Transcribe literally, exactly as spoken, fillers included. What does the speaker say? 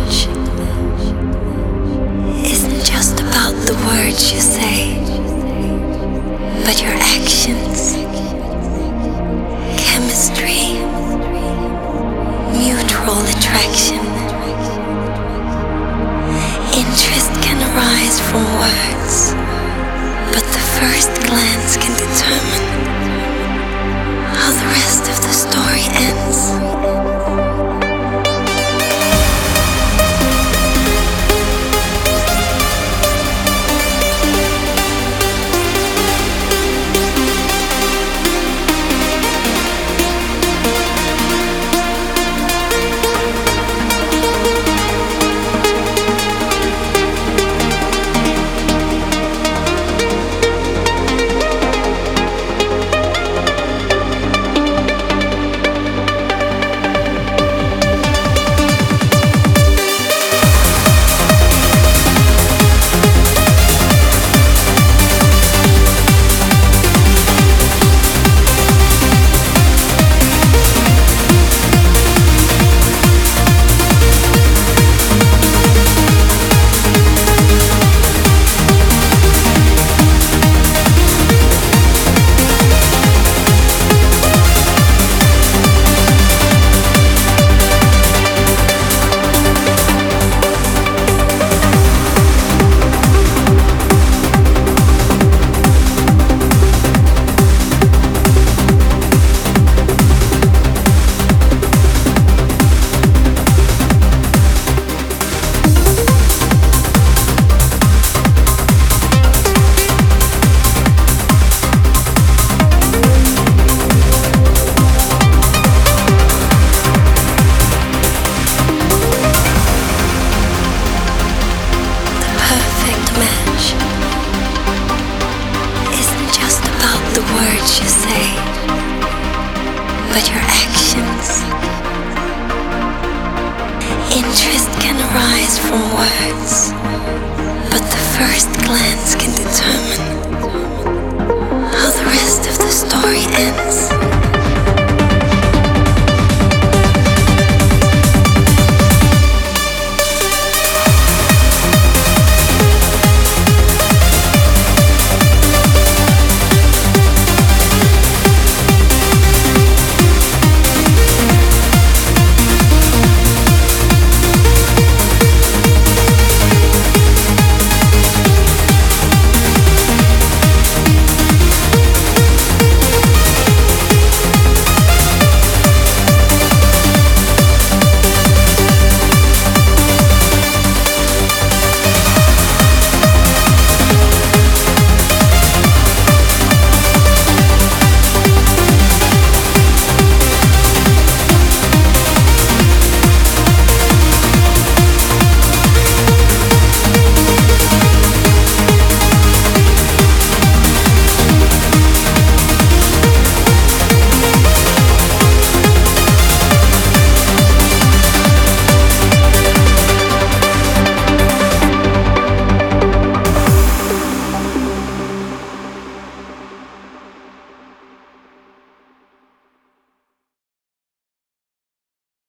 match isn't just about the words you say, but your actions, chemistry, mutual attraction. Interest can arise from words, but the first glance can determine how the rest of the story ends. The words you say, but your actions. Interest can arise from words, but the first glance can determine how the rest of the story ends.